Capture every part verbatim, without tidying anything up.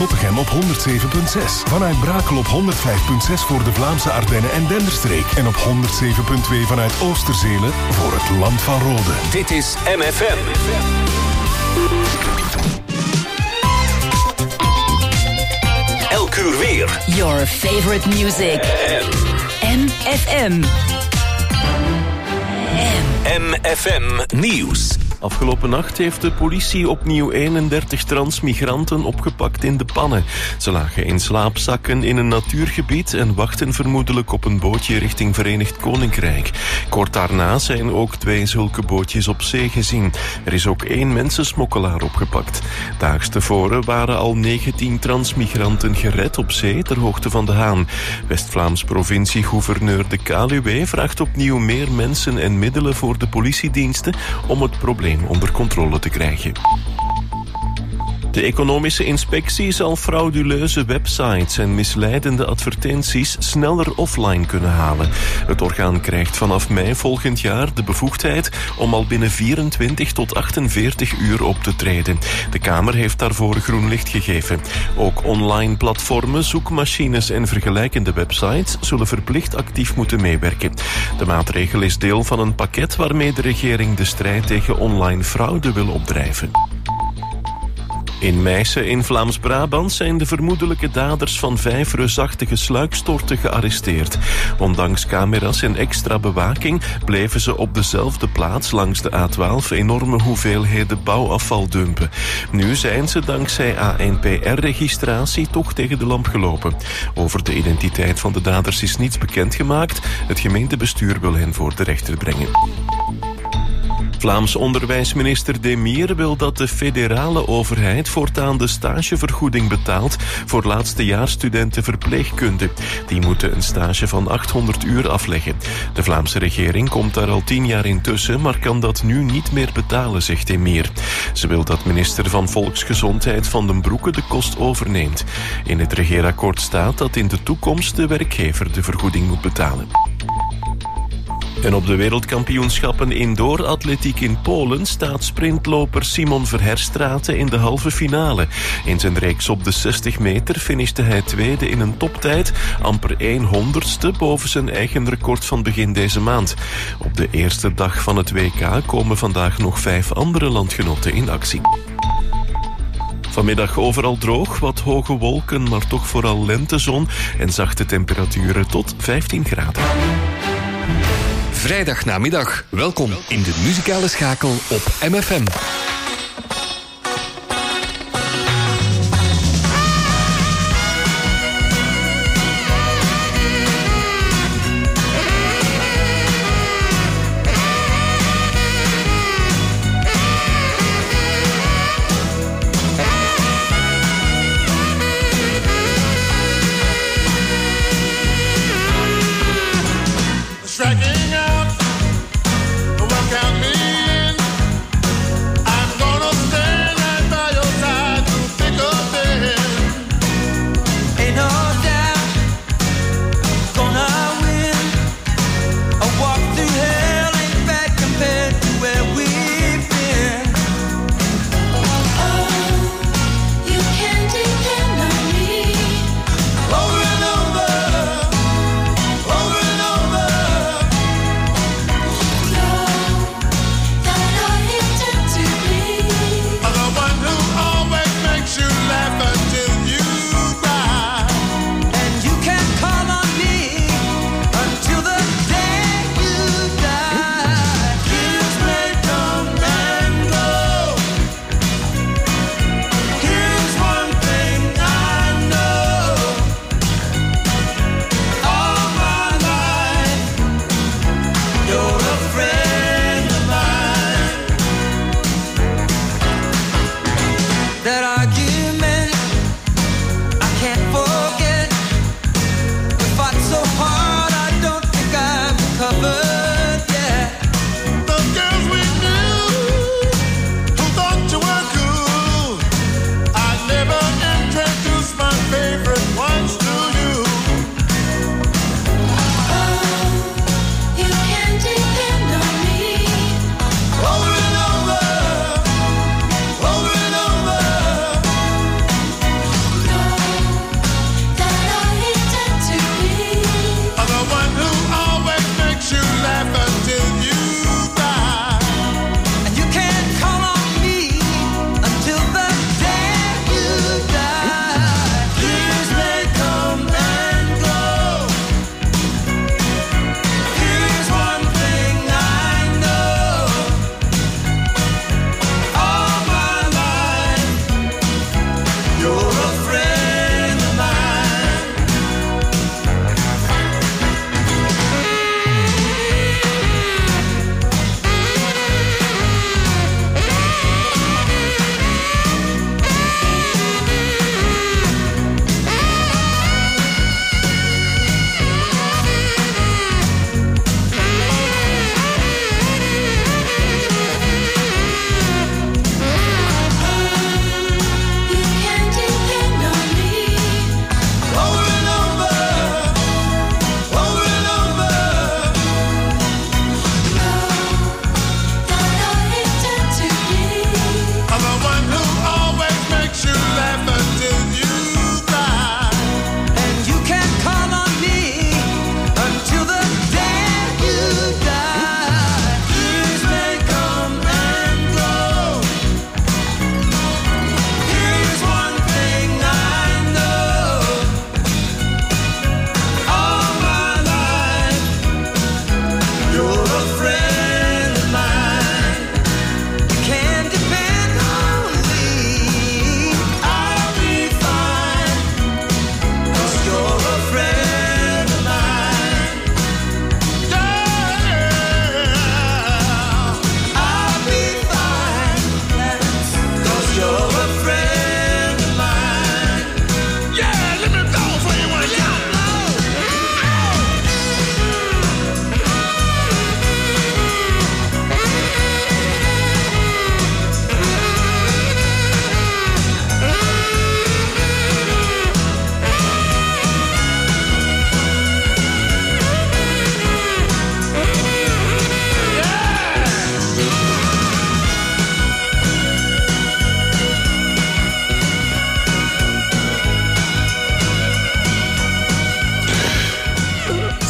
Zottegem op honderd zeven komma zes. Vanuit Brakel op honderd vijf komma zes voor de Vlaamse Ardennen en Denderstreek. En op honderd zeven komma twee vanuit Oosterzelen voor het Land van Rode. Dit is M F M. Elk uur weer. Your favorite music. M F M. M F M Nieuws. Afgelopen nacht heeft de politie opnieuw eenendertig transmigranten opgepakt in de Pannen. Ze lagen in slaapzakken in een natuurgebied en wachten vermoedelijk op een bootje richting Verenigd Koninkrijk. Kort daarna zijn ook twee zulke bootjes op zee gezien. Er is ook één mensensmokkelaar opgepakt. Daags tevoren waren al negentien transmigranten gered op zee ter hoogte van de Haan. West-Vlaams provincie-gouverneur De Kaluwe vraagt opnieuw meer mensen en middelen voor de politiediensten om het probleem onder controle te krijgen. De economische inspectie zal frauduleuze websites en misleidende advertenties sneller offline kunnen halen. Het orgaan krijgt vanaf mei volgend jaar de bevoegdheid om al binnen vierentwintig tot achtenveertig uur op te treden. De Kamer heeft daarvoor groen licht gegeven. Ook online platformen, zoekmachines en vergelijkende websites zullen verplicht actief moeten meewerken. De maatregel is deel van een pakket waarmee de regering de strijd tegen online fraude wil opdrijven. In Meissen in Vlaams-Brabant zijn de vermoedelijke daders van vijf reusachtige sluikstorten gearresteerd. Ondanks camera's en extra bewaking bleven ze op dezelfde plaats langs de A twaalf enorme hoeveelheden bouwafval dumpen. Nu zijn ze dankzij A N P R-registratie toch tegen de lamp gelopen. Over de identiteit van de daders is niets bekendgemaakt. Het gemeentebestuur wil hen voor de rechter brengen. Vlaams onderwijsminister Demir wil dat de federale overheid voortaan de stagevergoeding betaalt voor laatstejaarsstudenten verpleegkunde. Die moeten een stage van achthonderd uur afleggen. De Vlaamse regering komt daar al tien jaar intussen, maar kan dat nu niet meer betalen, zegt Demir. Ze wil dat minister van Volksgezondheid Van den Broeke de kost overneemt. In het regeerakkoord staat dat in de toekomst de werkgever de vergoeding moet betalen. En op de wereldkampioenschappen indoor-atletiek in Polen staat sprintloper Simon Verherstraete in de halve finale. In zijn reeks op de zestig meter finishte hij tweede in een toptijd, amper één honderdste boven zijn eigen record van begin deze maand. Op de eerste dag van het W K komen vandaag nog vijf andere landgenoten in actie. Vanmiddag overal droog, wat hoge wolken, maar toch vooral lentezon en zachte temperaturen tot vijftien graden. Vrijdagnamiddag. Welkom in de muzikale schakel op M F M. Striking out, welcome me in. I'm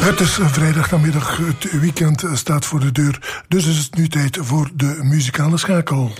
Het is vrijdagnamiddag, het weekend staat voor de deur. Dus is het nu tijd voor de muzikale schakel.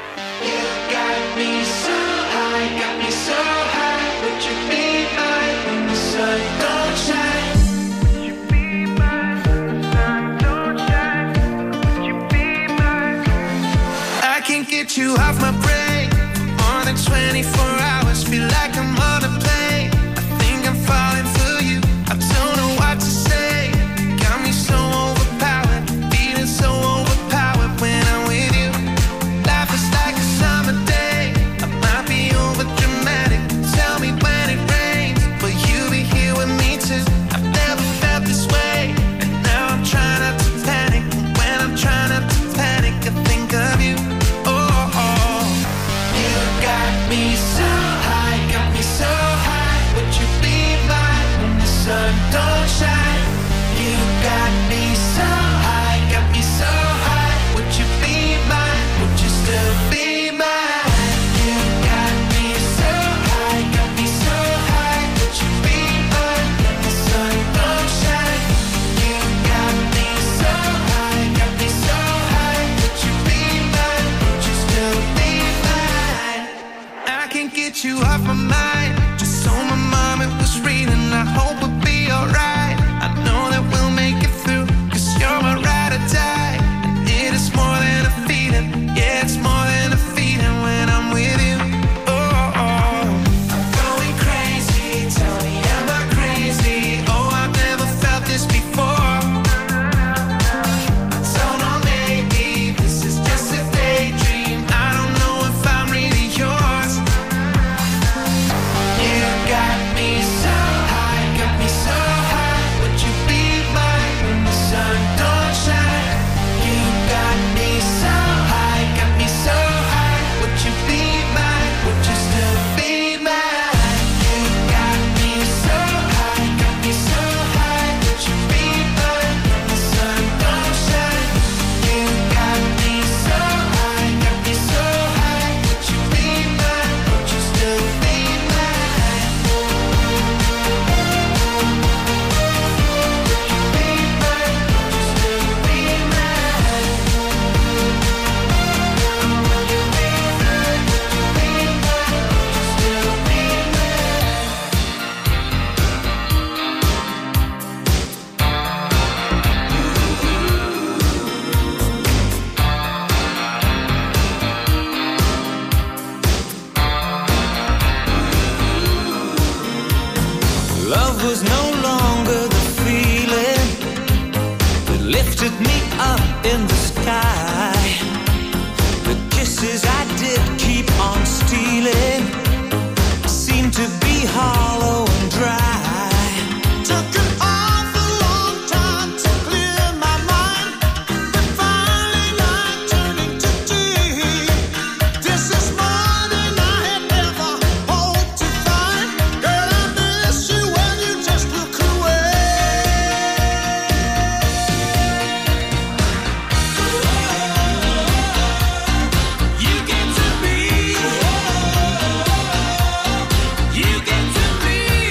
Get you off my brain more than twenty-four hours. Feel like I'm on a plane. I think I'm falling for you. I don't know what to say. Got me so overpowered, feeling so overpowered when I'm with you. Life is like a summer day. I might be over dramatic. Tell me when it rains, will you be here with me too? I've never felt this way, and now I'm trying not to panic. When I'm trying not to panic, I think of you. Me so high, got me so high. Would you be mine when the sun don't shine? You got me so high, got me so high. Would you be mine? Would you still be mine? You got me so high, got me so high. Would you be mine when the sun don't shine? You got me so high, got me so high. Would you be mine? Would you still be mine? I can't get you off my mind. Just so my mom it was reading. I hope we'll be alright. I know that we'll make it through, cause you're my ride or die. And it is more than a feeling. Yeah, it's more than a feeling when I'm with you. Oh, oh. I'm going crazy. Tell me, am I crazy? Oh, I've never felt this before. I don't know, maybe this is just a daydream. I don't know if I'm really yours. You got me so high, got me so high. Would you be mine when the sun don't shine? You got me so high, got me so high. Would you be mine? Would you still be mine? You got me so high, got me so high. Would you be mine when the sun don't shine? You got me so high, got me so high. Would you be mine? Would you still be mine? Love was no longer the feeling that lifted me up in the sky. The kisses I did keep on stealing seemed to be hollow and dry. Took an awful long time to clear my mind, but finally light turned into day. This is more than I had ever hoped to find. Girl, I miss you when you just look away. You get to me, you get to me.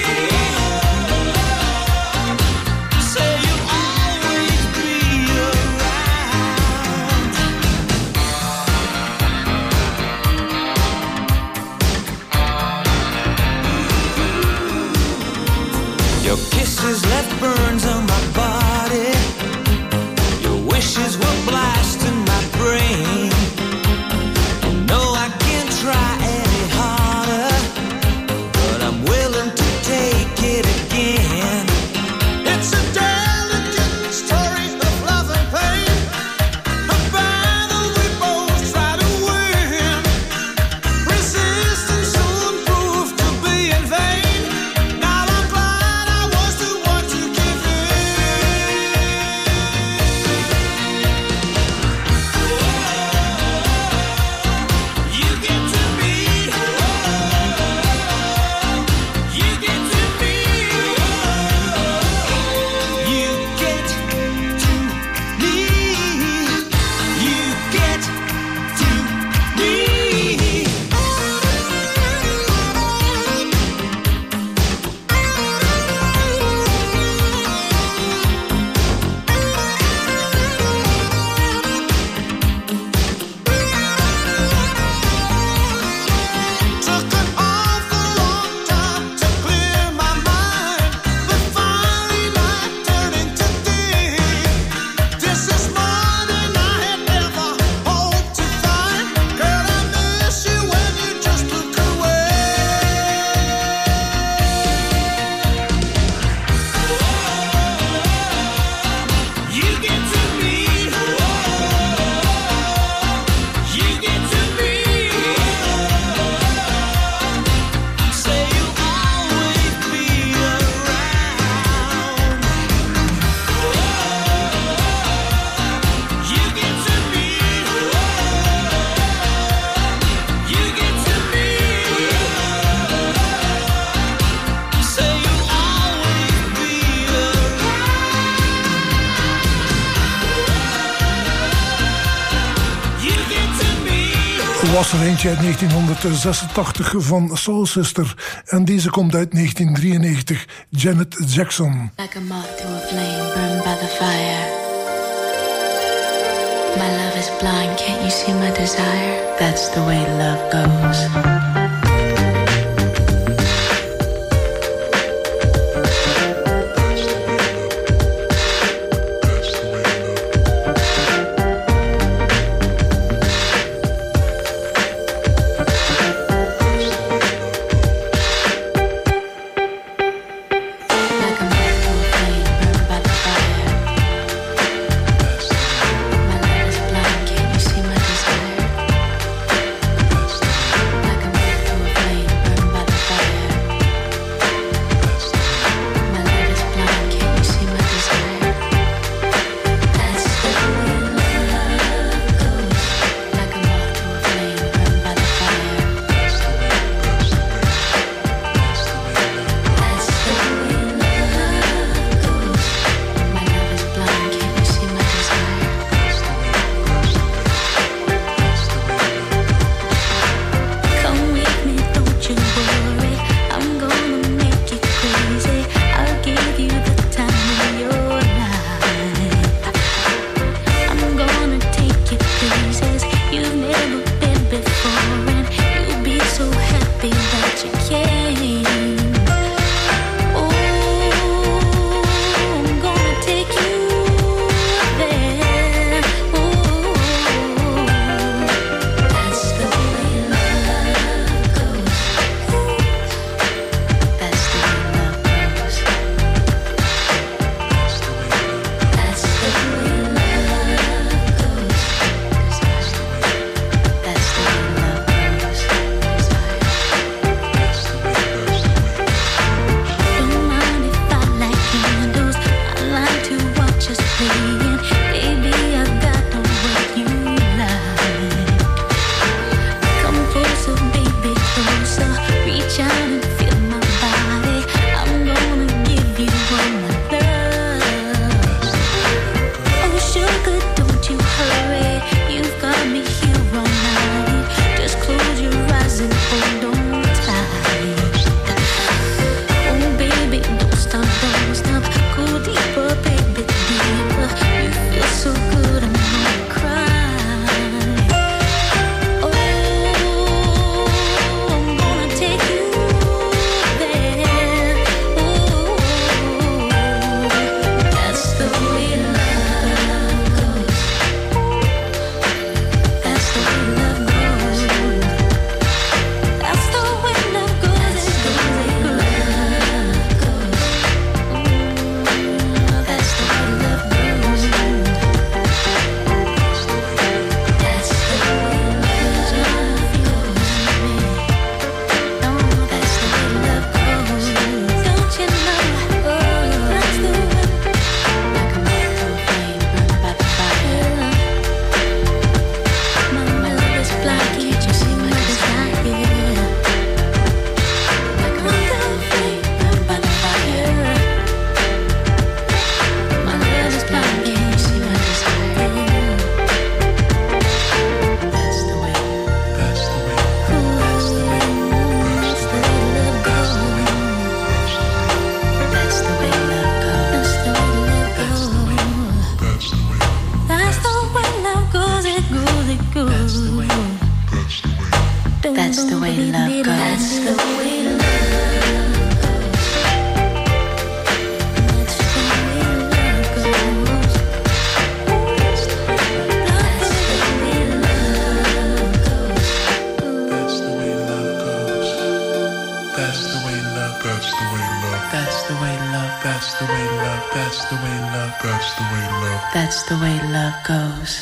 was er eentje uit negentienhonderdzesentachtig van Soul Sister. En deze komt uit negentien drieënnegentig, Janet Jackson. Like a moth to a flame burned by the fire. My love is blind, can't you see my desire? That's the way love goes. That's the way love goes.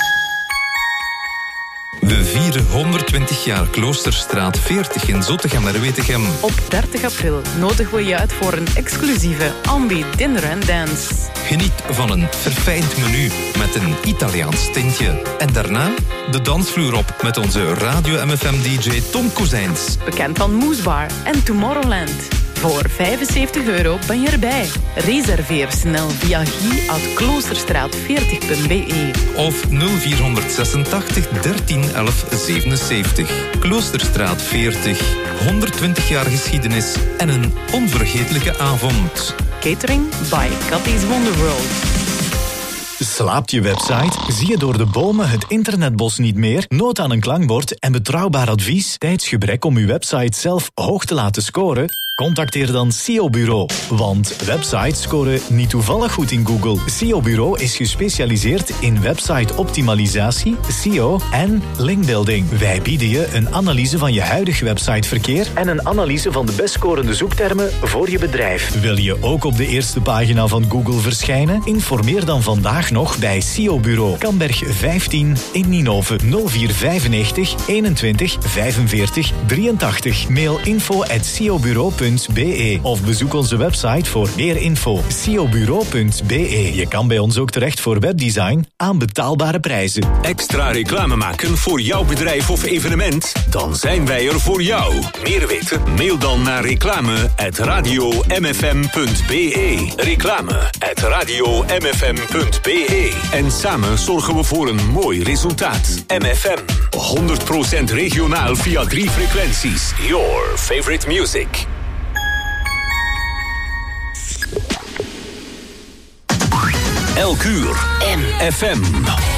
We vieren honderdtwintig jaar Kloosterstraat veertig in Zottegem-Merwetegem. Op dertig april nodigen we je uit voor een exclusieve Ambi Dinner and Dance. Geniet van een verfijnd menu met een Italiaans tintje. En daarna de dansvloer op met onze Radio M F M D J Tom Kozijns. Bekend van Moose Bar en Tomorrowland. Voor vijfenzeventig euro ben je erbij. Reserveer snel via guy at kloosterstraat veertig punt b e. Of nul vierhonderdzesentachtig dertien elf zevenenzeventig. Kloosterstraat veertig. honderdtwintig jaar geschiedenis en een onvergetelijke avond. Catering by Cathy's Wonderworld. Slaapt je website? Zie je door de bomen het internetbos niet meer? Nood aan een klankbord en betrouwbaar advies? Tijdsgebrek om uw website zelf hoog te laten scoren? Contacteer dan S E O Bureau. Want websites scoren niet toevallig goed in Google. S E O Bureau is gespecialiseerd in website-optimalisatie, S E O en linkbuilding. Wij bieden je een analyse van je huidig websiteverkeer en een analyse van de best scorende zoektermen voor je bedrijf. Wil je ook op de eerste pagina van Google verschijnen? Informeer dan vandaag nog bij S E O Bureau. Kamberg vijftien in Ninove. nul vier vijfennegentig eenentwintig vijfenveertig drieëntachtig. Mail info at s e o bureau punt b e of bezoek onze website voor meer info. s e o bureau punt b e. Je kan bij ons ook terecht voor webdesign aan betaalbare prijzen. Extra reclame maken voor jouw bedrijf of evenement? Dan zijn wij er voor jou. Meer weten? Mail dan naar reclame at radio m f m punt b e. Reclame at radio m f m punt b e. En samen zorgen we voor een mooi resultaat. M F M. honderd procent regionaal via drie frequenties. Your favorite music. Elk uur. M F M.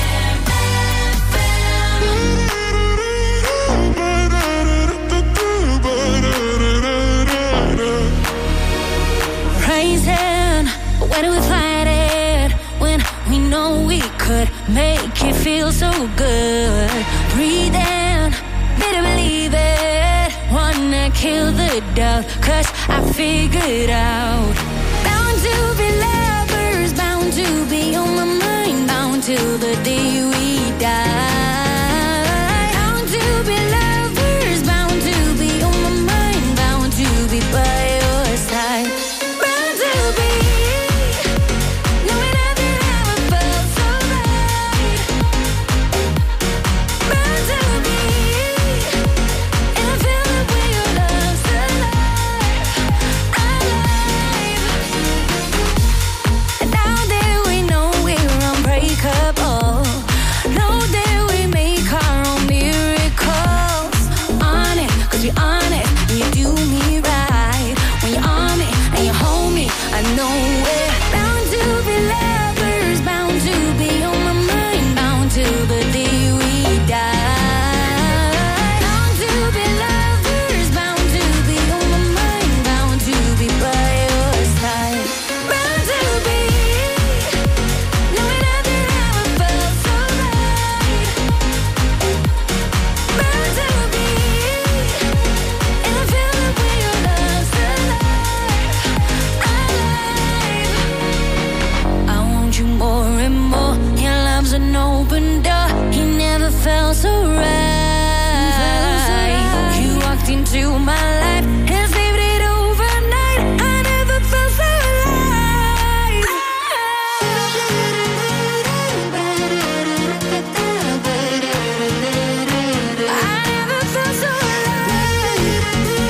Raising, where do we fight it? When we know we could make it feel so good. Breathing, better believe it. Wanna kill the doubt, cause I figured out. Bound to be lovers, bound to be on my mind, bound till the day we die. Bound to be lovers, bound to be on my mind, bound to be by your side. Bound to be knowing nothing ever felt so right. Bound to be in a feeling where your love's alive, alive. And now that we know we're unbreakable, know that we make our own miracles. On it, cause we on it, and you do me right. When you're on me and you hold me, I know we're bound to be lovers, bound to be on my mind, bound till the day we die. Bound to be lovers, bound to be on my mind, bound to be by your side. Bound to be knowing nothing ever felt so right. Bound to be in a feeling where your love's alive, alive. I want you more and more. Your love's an open door. He never felt so right. You walked into my life and saved it overnight. I never felt so alive. I never felt so alive.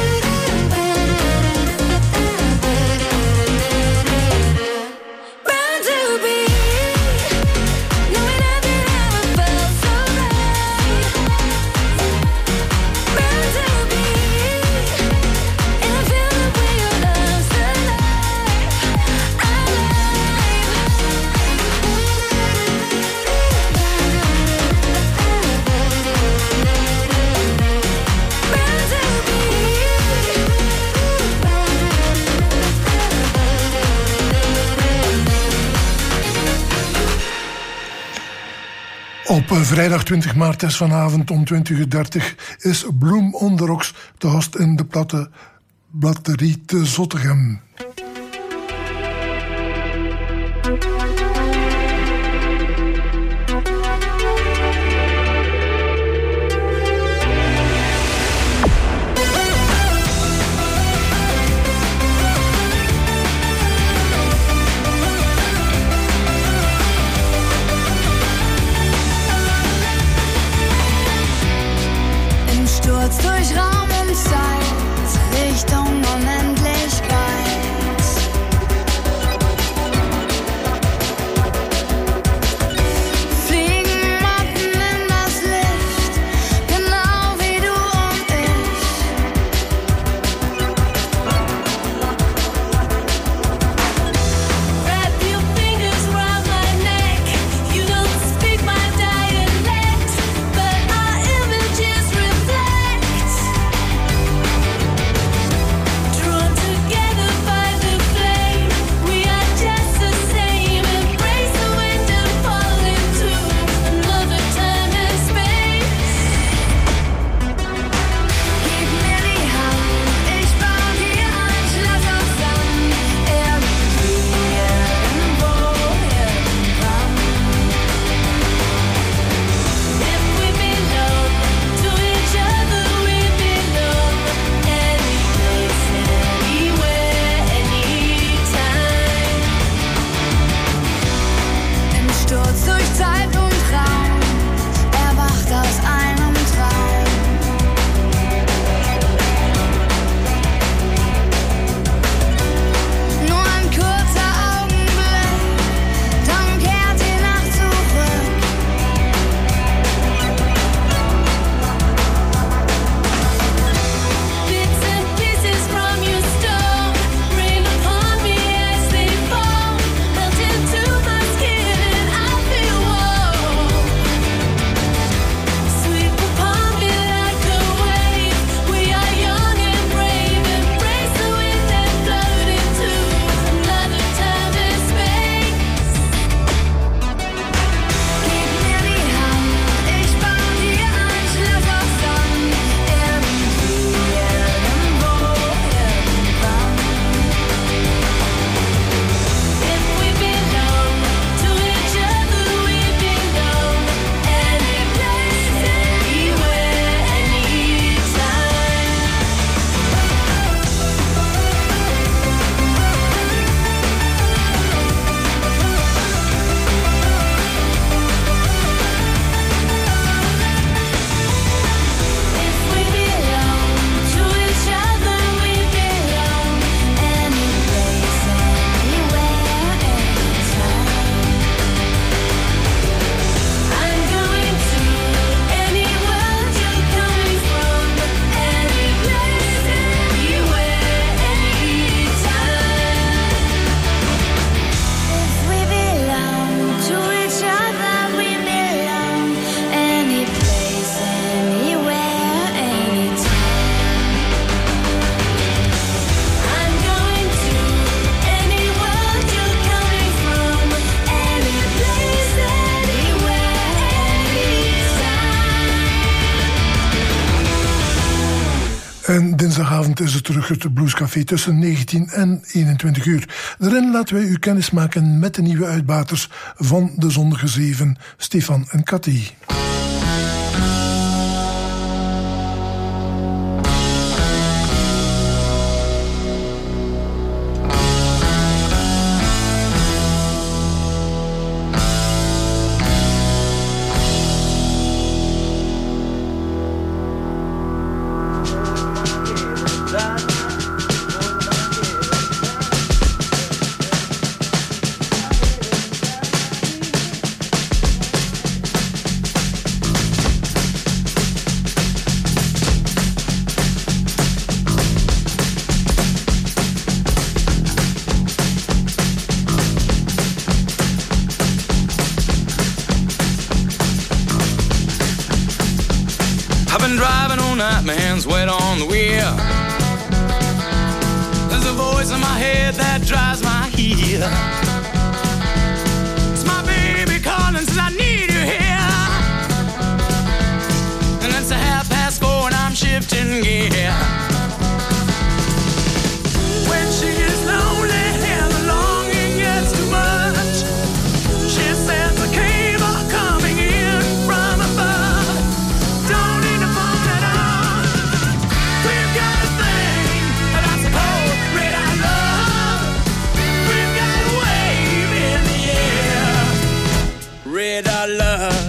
Bound to be knowing nothing ever felt so right. Bound to be in a feeling where your love's alive, alive. Bound to Op eh, vrijdag twintig maart is vanavond om twintig uur dertig is Bloem on the Rocks te gast in de platte Batterie te Zottegem. Im Sturz durch Raum und Zeit Richtung Unendlichkeit. Fliegen Motten in das Licht, genau wie du und ich. Wrap your fingers round my neck. You don't speak my dialect, but our images reflect. Drawn together by the flame, we are just the same. Embrace the wind and fall into another time and space. Gib mir die Hand, ich baue dir ein Schloss aus Sand. Irgendwie, irgendwo, irgendwann. If we belong to each other, we belong any place, anywhere, anytime. Im Sturz durch Zeit und Raum, erwacht aus einem Traum. Nur ein kurzer Augenblick, dann kehrt die Nacht zurück. Bits and pieces from your stone rain upon me as they fall, melt into my skin and I feel warm. Sweep upon me like a wave. We are young and brave. Embrace the wind and float into another time and space. Gib mir die Hand, ich baue dir ein Schloss aus Sand. Irgendwie, irgendwo, irgendwann. If we belong to each other, we belong any place, anywhere, anytime. If we belong to each other, we belong any place, anywhere, anytime. I'm going to any world you're coming from, any place, anywhere, anytime. If we belong to each other, we belong any place, anywhere, anytime. I'm going to any world you're coming from, any place, anywhere, anytime. En dinsdagavond is het terug het Bluescafé tussen negentien en eenentwintig uur. Daarin laten wij u kennis maken met de nieuwe uitbaters van de Zondige Zeven, Stefan en Cathy. I've been driving all night, my hands wet on the wheel. There's a voice in my head that drives my heel. It's my baby calling, says I need you here. And it's a half past four and I'm shifting gear. When she gets lonely and the longing gets too much, she says the cable coming in from above. Don't need a phone at all. We've got a thing that I suppose red I love. We've got a wave in the air. Red I love.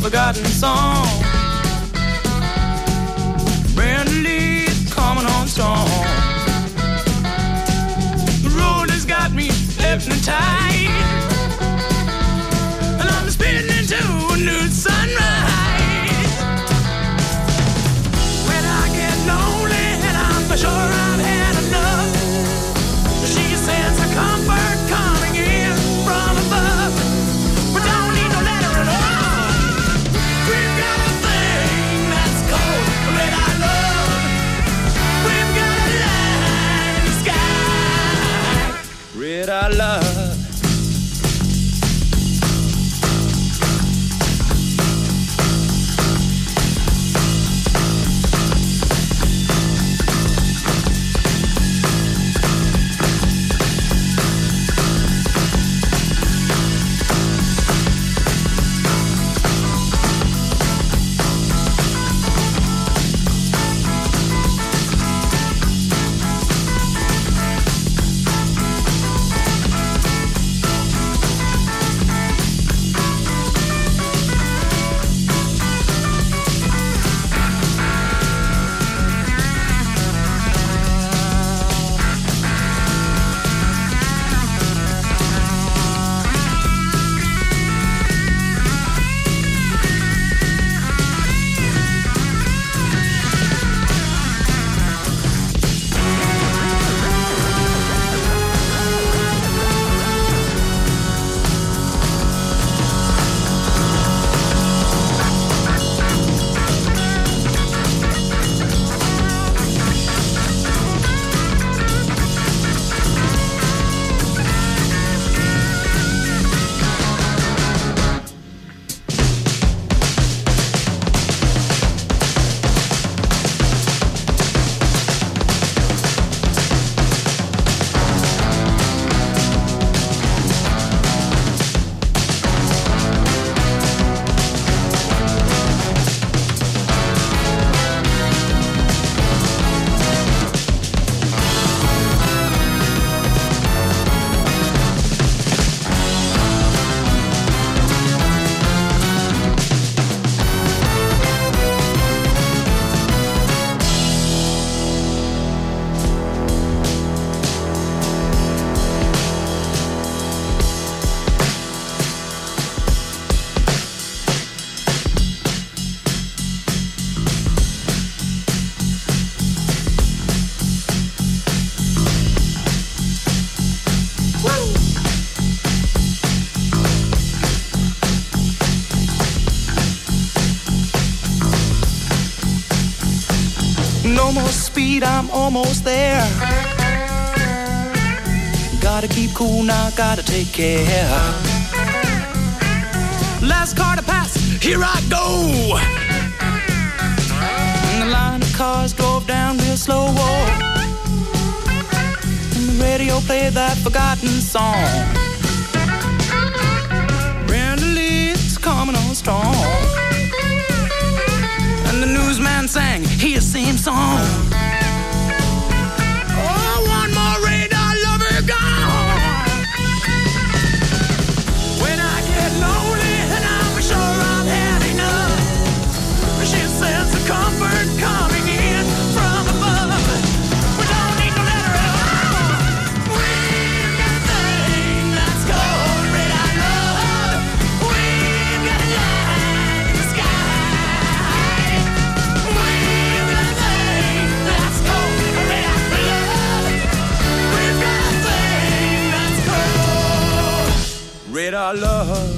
forgotten song. Brenda Lee's coming on strong. The road has got me hypnotized, and I'm spinning into a new sunrise. When I get lonely and I'm for sure I've had enough, she sends a comfort coming in from above. We don't need no letter at all. We've got a thing that's called red eye love. We've got a light in the sky. Red eye love. No more speed, I'm almost there. Gotta keep cool now, gotta take care. Last car to pass, here I go. And the line of cars drove down real slow. And the radio played that forgotten song. Brenda Lee's coming on strong. And the newsman sang his same song. Oh, one more radar lover gone. When I get lonely and I'm sure I've had enough, she sends the comfort coming in from above. We don't need no letter at all. We've got a thing that's called red eye love. We've got a light in the sky. We've got a thing that's called red eye love. We've got a thing that's called red eye love.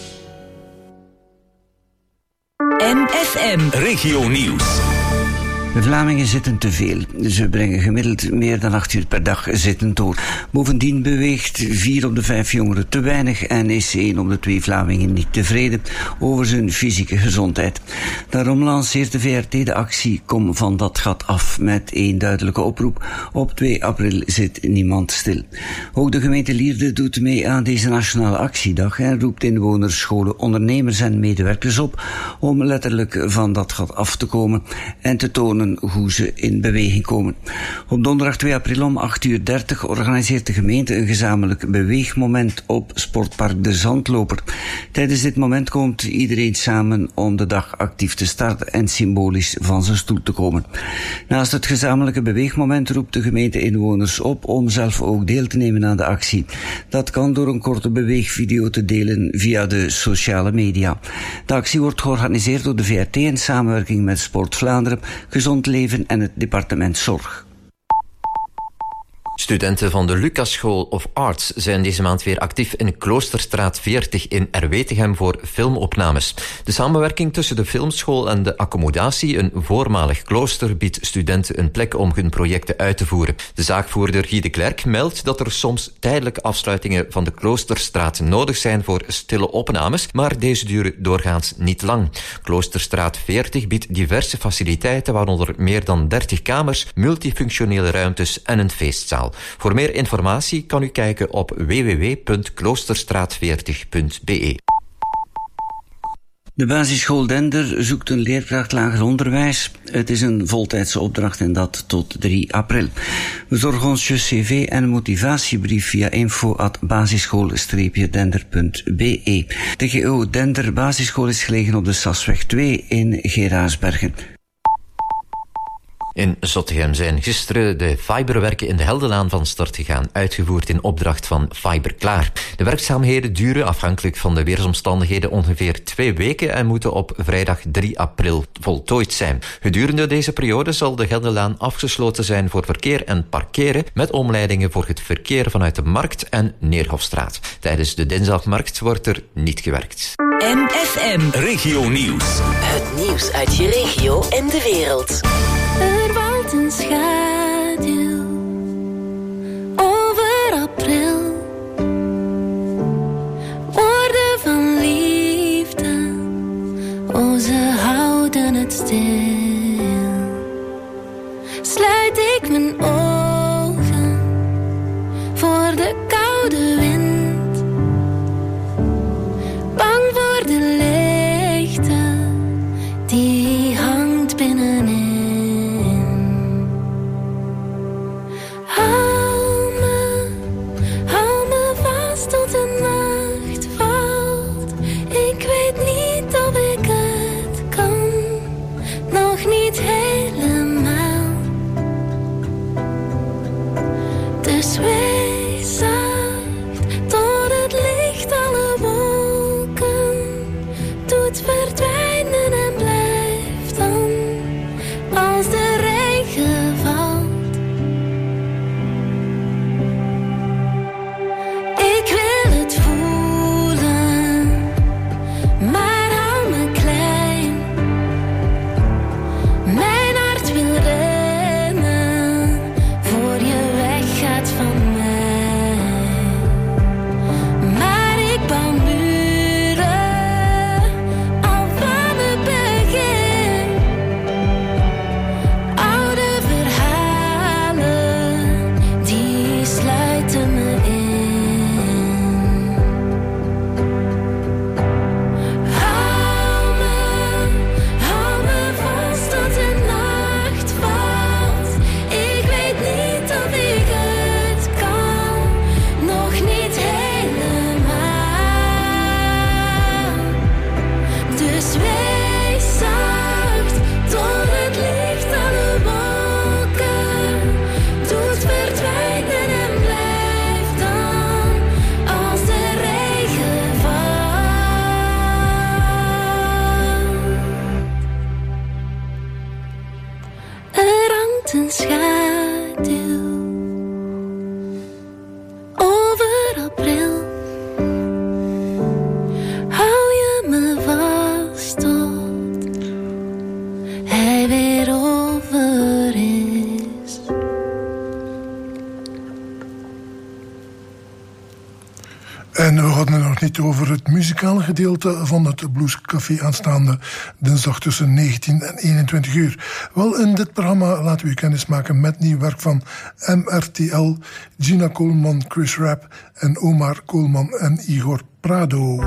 M F M. Regio Nieuws. De Vlamingen zitten te veel. Ze brengen gemiddeld meer dan acht uur per dag zittend door. Bovendien beweegt vier op de vijf jongeren te weinig en is één op de twee Vlamingen niet tevreden over zijn fysieke gezondheid. Daarom lanceert de V R T de actie Kom van dat gat af met één duidelijke oproep. Op twee april zit niemand stil. Ook de gemeente Lierde doet mee aan deze nationale actiedag en roept inwoners, scholen, ondernemers en medewerkers op om letterlijk van dat gat af te komen en te tonen hoe ze in beweging komen. Op donderdag twee april om acht uur dertig organiseert de gemeente een gezamenlijk beweegmoment op Sportpark De Zandloper. Tijdens dit moment komt iedereen samen om de dag actief te starten en symbolisch van zijn stoel te komen. Naast het gezamenlijke beweegmoment roept de gemeente inwoners op om zelf ook deel te nemen aan de actie. Dat kan door een korte beweegvideo te delen via de sociale media. De actie wordt georganiseerd door de V R T in samenwerking met Sport Vlaanderen, Gezond Leven en het departement Zorg. Studenten van de Lucas School of Arts zijn deze maand weer actief in Kloosterstraat veertig in Erwetegem voor filmopnames. De samenwerking tussen de filmschool en de accommodatie, een voormalig klooster, biedt studenten een plek om hun projecten uit te voeren. De zaakvoerder Guy de Klerk meldt dat er soms tijdelijke afsluitingen van de Kloosterstraat nodig zijn voor stille opnames, maar deze duren doorgaans niet lang. Kloosterstraat veertig biedt diverse faciliteiten, waaronder meer dan dertig kamers, multifunctionele ruimtes en een feestzaal. Voor meer informatie kan u kijken op w w w punt kloosterstraat veertig punt b e. De basisschool Dender zoekt een leerkracht lager onderwijs. Het is een voltijdse opdracht en dat tot drie april. Bezorg ons je cv en een motivatiebrief via info at basisschool dender punt b e. De G O Dender basisschool is gelegen op de Sasweg twee in Geraardsbergen. In Zottegem zijn gisteren de fiberwerken in de Heldenlaan van start gegaan, uitgevoerd in opdracht van Fiberklaar. De werkzaamheden duren afhankelijk van de weersomstandigheden ongeveer twee weken en moeten op vrijdag drie april voltooid zijn. Gedurende deze periode zal de Heldenlaan afgesloten zijn voor verkeer en parkeren, met omleidingen voor het verkeer vanuit de Markt en Neerhofstraat. Tijdens de dinsdagmarkt wordt er niet gewerkt. M F M. Regio Nieuws. Het nieuws uit je regio en de wereld. Er valt een schaduw over april. Woorden van liefde, oh ze houden het stil. Sluit ik mijn ogen voor de koude wind, bang voor de leegte die hangt binnenin. Hou me, hou me vast tot de nacht valt. Ik weet niet of ik het kan nog weet over het muzikale gedeelte van het Bluescafé aanstaande dinsdag tussen negentien en eenentwintig uur. Wel, in dit programma laten we u kennis maken met nieuw werk van M R T L, Gina Coleman, Chris Rapp en Omar Coleman en Igor Prado.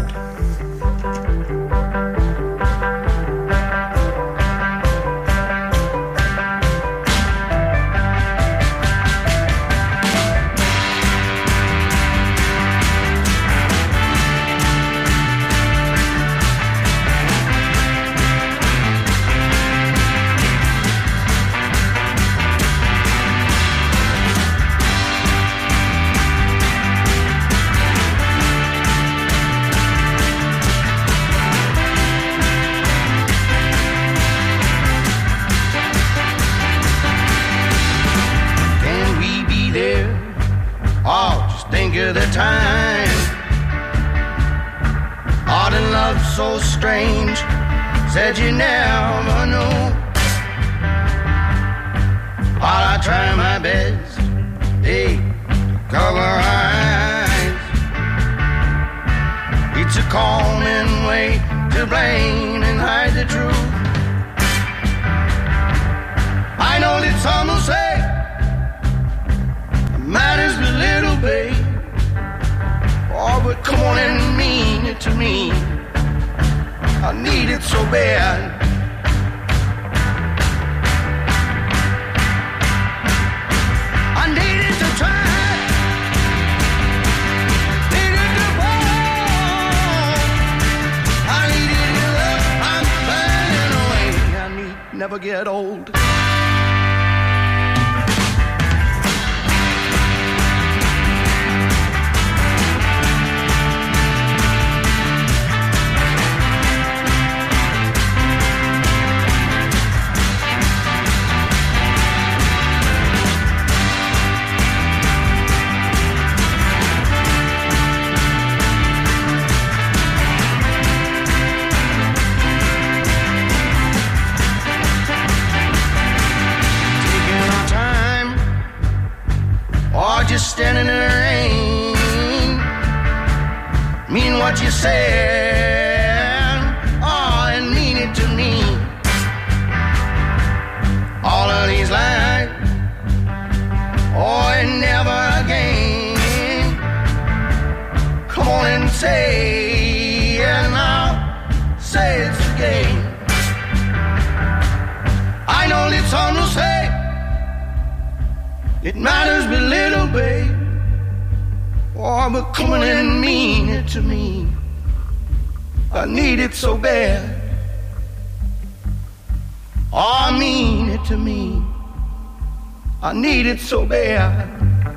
Of the time, art and love so strange, said you never know. While I try my best, hey, to cover eyes, it's a common way to blame and hide the truth. I know that some will say matters but little, babe. Oh, but come on and mean it to me. I need it so bad. I need it to try. Need it to fall. I need it to love. I'm burning away. I need never get old. Just standing in the rain, mean what you said, oh, and mean it to me. All of these lies, oh, and never again. Come on and say, and I'll say it again. I know that some will say it matters but little, babe. Oh, but come on and mean it to me. I need it so bad. Oh, mean it to me. I need it so bad.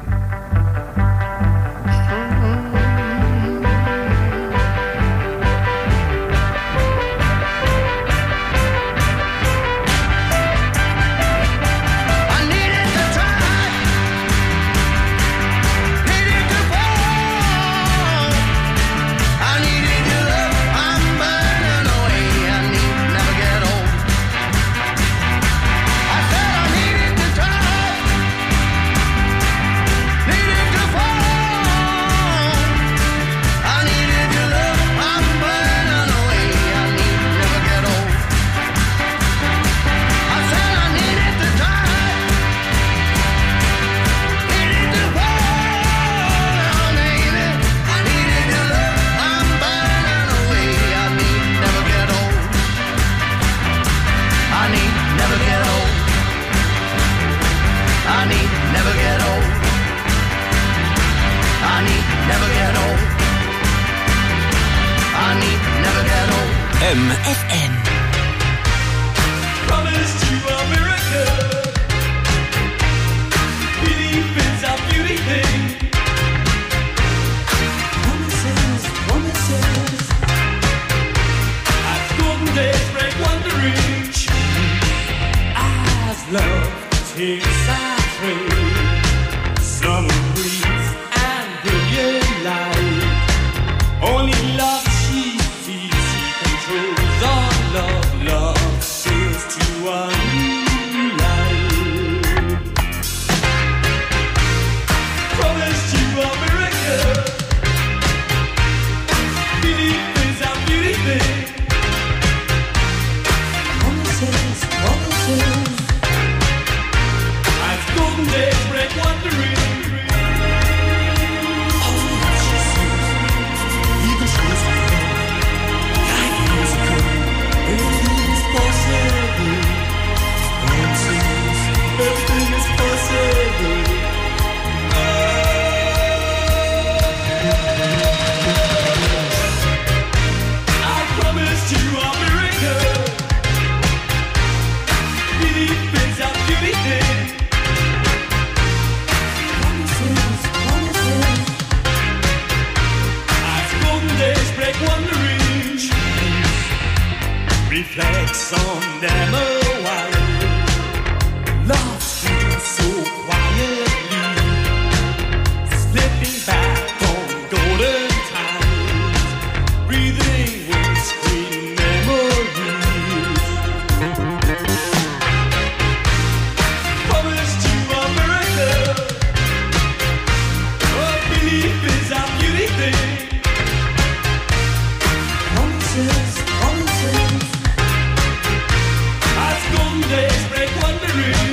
M F M. Promise to America. Believe is a beauty thing. Promises, promises. As golden days break wandering. As love takes our train. Summer breeze and brilliant light. Only love she sees, she controls all love. break wondering. Reflects on them a while. Love feels so quietly, slipping back on golden times, breathing with sweet memories. Promised you a miracle, a belief is our beauty thing. Promises, promises, as golden days break wondering.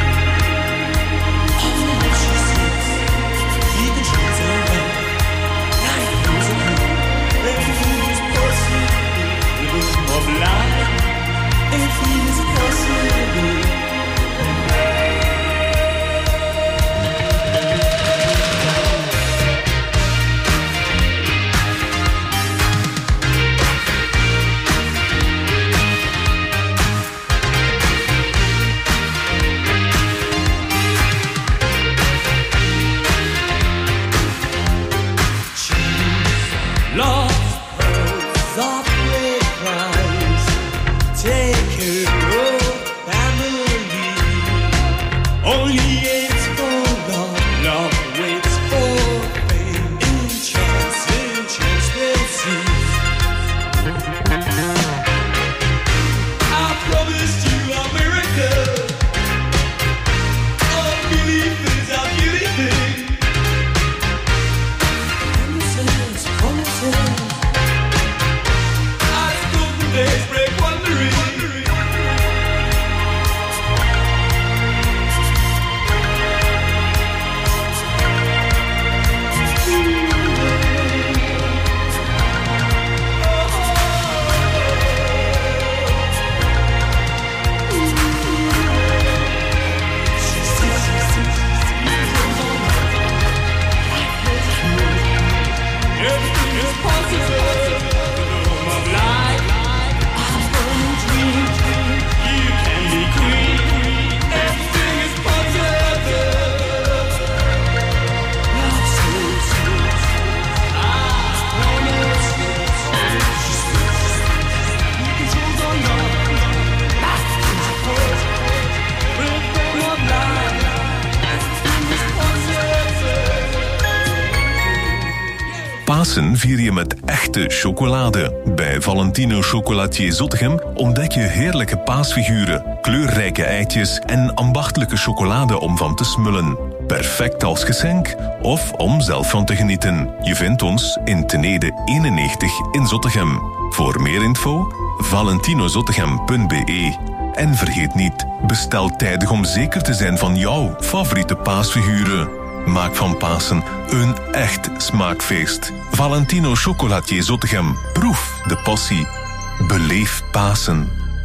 Pasen vier je met echte chocolade. Bij Valentino Chocolatier Zottegem ontdek je heerlijke paasfiguren, kleurrijke eitjes en ambachtelijke chocolade om van te smullen. Perfect als geschenk of om zelf van te genieten. Je vindt ons in Tenede eenennegentig in Zottegem. Voor meer info valentinozottegem punt be. En vergeet niet, bestel tijdig om zeker te zijn van jouw favoriete paasfiguren. Maak van Pasen een echt smaakfeest. Valentino Chocolatier Zottegem. Proef de passie. Beleef Pasen.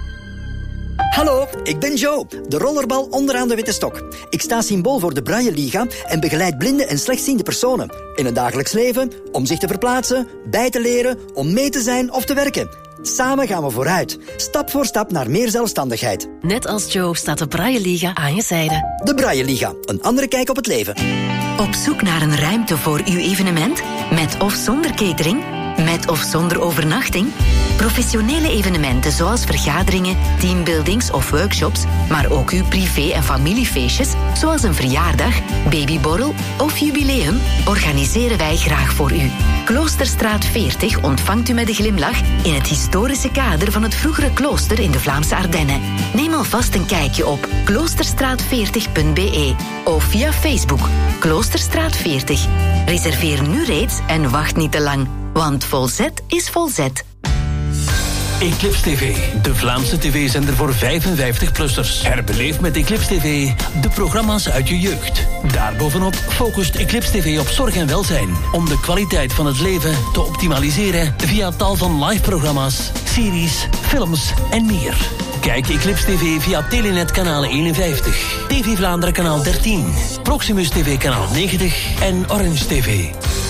Hallo, ik ben Joe, de rollerbal onderaan de witte stok. Ik sta symbool voor de Braille Liga en begeleid blinde en slechtziende personen. In het dagelijks leven, om zich te verplaatsen, bij te leren, om mee te zijn of te werken. Samen gaan we vooruit, stap voor stap naar meer zelfstandigheid. Net als Joe staat de Braille Liga aan je zijde. De Braille Liga, een andere kijk op het leven. Op zoek naar een ruimte voor uw evenement? Met of zonder catering? Met of zonder overnachting? Professionele evenementen zoals vergaderingen, teambuildings of workshops, maar ook uw privé- en familiefeestjes, zoals een verjaardag, babyborrel of jubileum, organiseren wij graag voor u. Kloosterstraat veertig ontvangt u met een glimlach in het historische kader van het vroegere klooster in de Vlaamse Ardennen. Neem alvast een kijkje op kloosterstraat veertig punt be of via Facebook Kloosterstraat veertig. Reserveer nu reeds en wacht niet te lang, want volzet is volzet. Eclipse T V, de Vlaamse tv-zender voor vijfenvijftig-plussers. Herbeleef met Eclipse T V de programma's uit je jeugd. Daarbovenop focust Eclipse T V op zorg en welzijn, om de kwaliteit van het leven te optimaliseren via tal van live-programma's, series, films en meer. Kijk Eclipse T V via Telenet kanaal eenenvijftig, T V Vlaanderen kanaal dertien, Proximus T V kanaal negentig en Orange T V.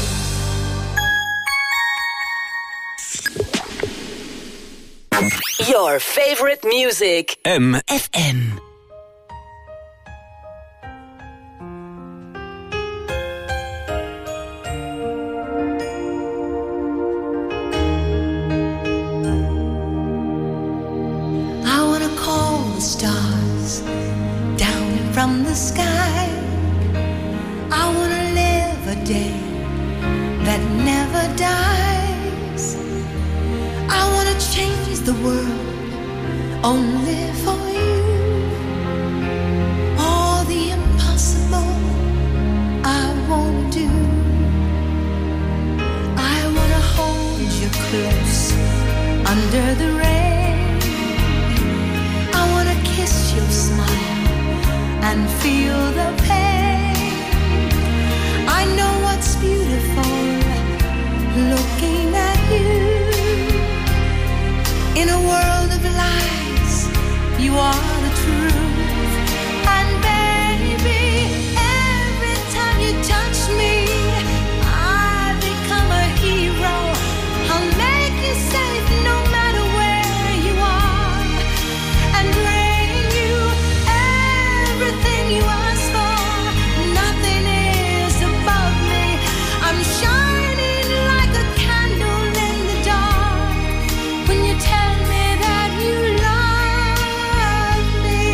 Your favorite music. M. F M. from the sky. I wanna live a day that never dies. I wanna change the world only for you. All the impossible I wanna do. I wanna hold you close under the rain. I wanna kiss your smile and feel the pain. I know what's beautiful looking at you. In a world of lies, you are the truth. And baby, every time you touch me, I become a hero. I'll make you safe no matter where you are, and bring you everything you ask for. Nothing is above me. I'm shining like a candle in the dark when you tell me that you love me.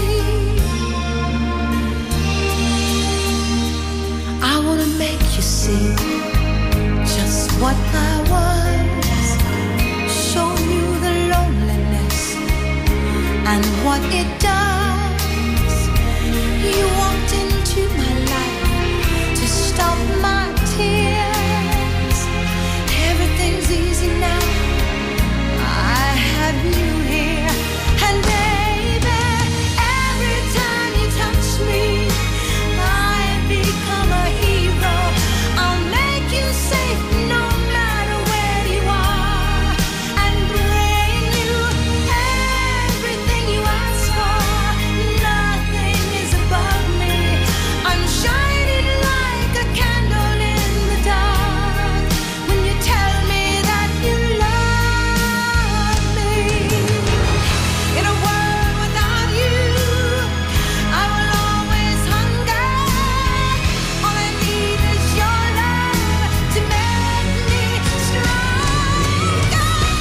I wanna make you see just what I was, show you the loneliness and what it does. You walked into my life to stop my tears. Everything's easy now, I have you here. And baby, every time you touch me, I become a hero. I'll make you safe no matter where you are, and bring you everything you ask for. Nothing is above me. I'm shining like a candle in the dark when you tell me that you love me. In a world without you, I will always hunger. All I need is your love to make me stronger.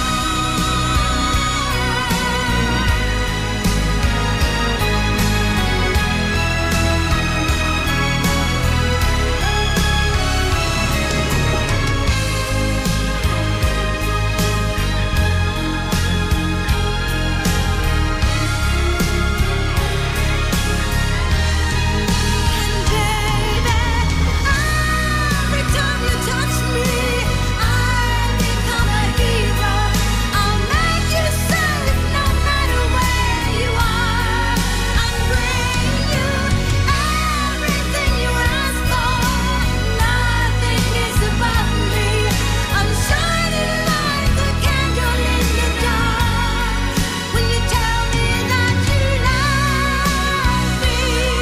Every time you touch me, I become a hero. I'll make you safe no matter where you are, and bring you everything you ask for. Nothing is above me. I'm shining like a candle in the dark when you tell me that you love me.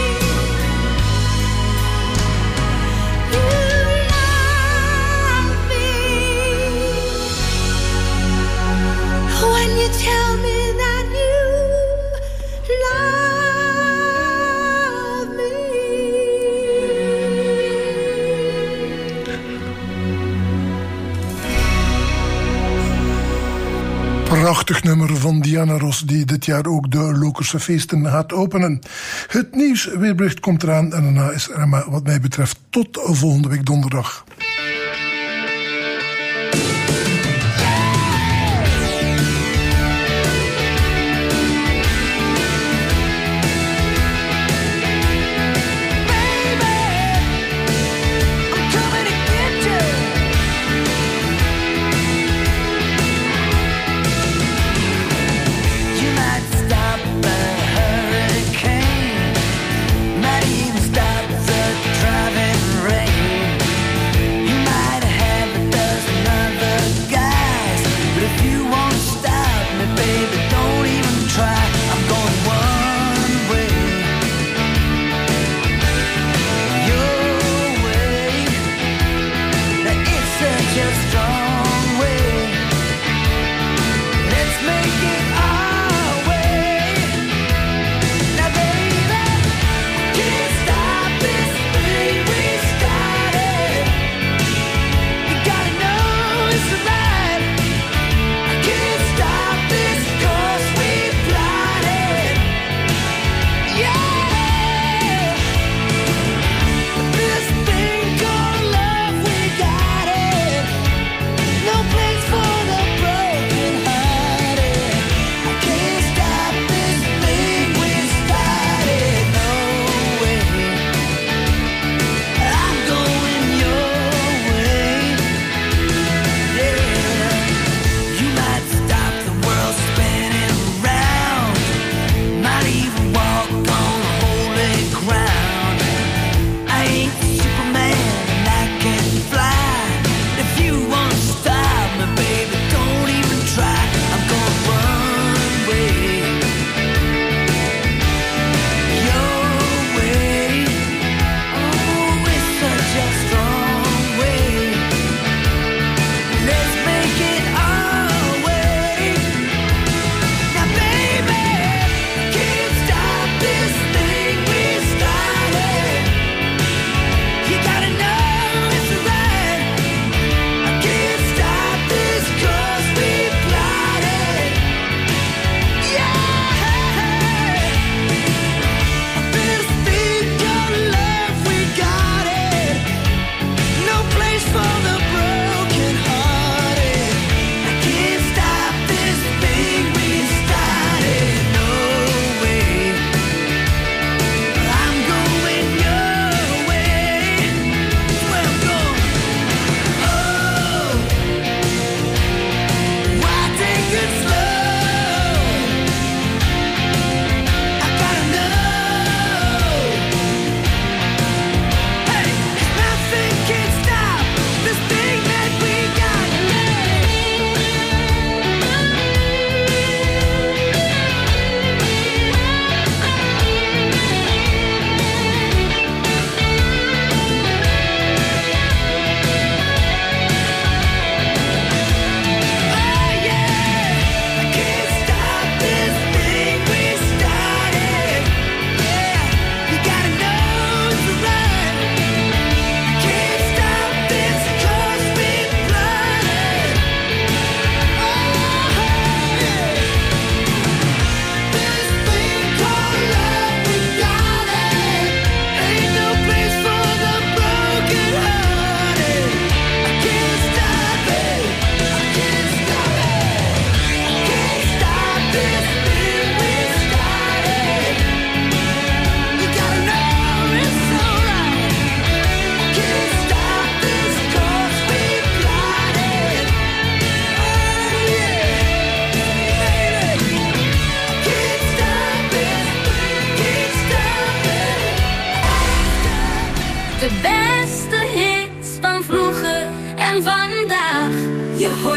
You love me. When you tell me that you love me. Prachtig nummer van Diana Ross, die dit jaar ook de Lokerse feesten gaat openen. Het nieuws weerbericht komt eraan en daarna is Emma wat mij betreft tot volgende week donderdag. You might stop a hurricane, might even stop the driving rain.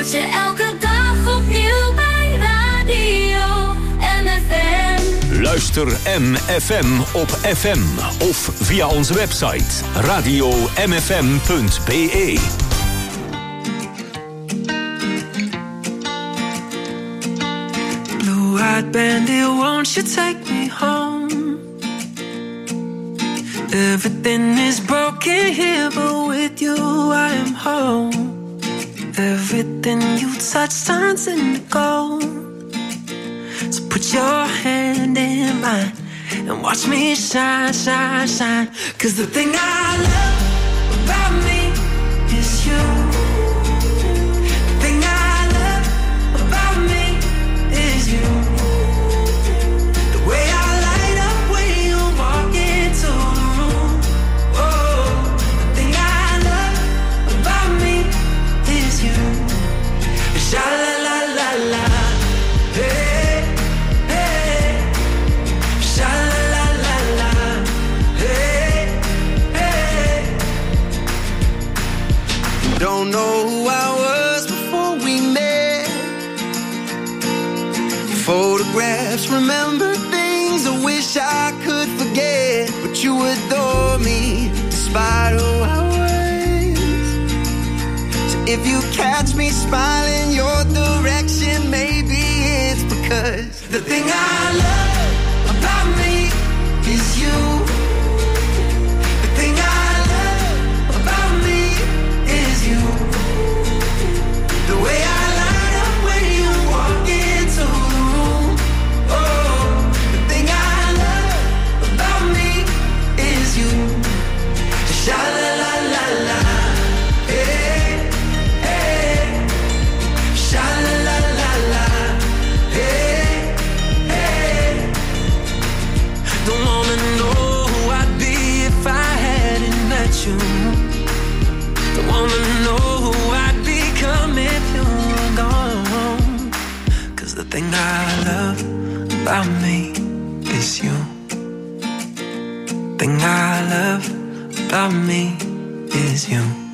hoort je elke dag opnieuw bij Radio M F M. Luister M F M op F M of via onze website radio m f m punt b e. Blue-eyed bandit, won't you take me home? Everything is broken here, but with you I am home. Everything you touch turns into gold. So put your hand in mine and watch me shine, shine, shine. 'Cause the thing I love about me is you. The thing I love about me is you. The way I light up when you walk into the room. Oh, the thing I love about me is you. Sha la la la la, hey, hey. Sha la la la la, hey, hey. Don't know who I was before we met. Photographs, remember things I wish I could forget. But you adore me despite who I was. So if you catch me smiling your direction, maybe it's because the thing I love about me is you. The thing I love about me is you. The way I light up when you walk into the room. Oh, the thing I love about me is you. Sha la la la la, hey, hey. Sha la la la la, hey, hey. Don't wanna know who I'd be if I hadn't met you. Don't wanna know who I'd become if you were gone. 'Cause the thing I love about me is you. Thing I love about me is you.